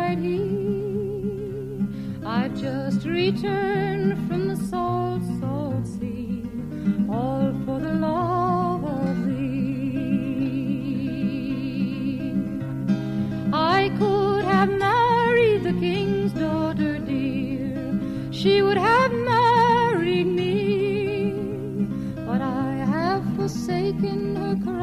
cried he, I've just returned from the salt, salt sea, all for the love of thee. I could have married the king's daughter dear, she would have married me, but I have forsaken her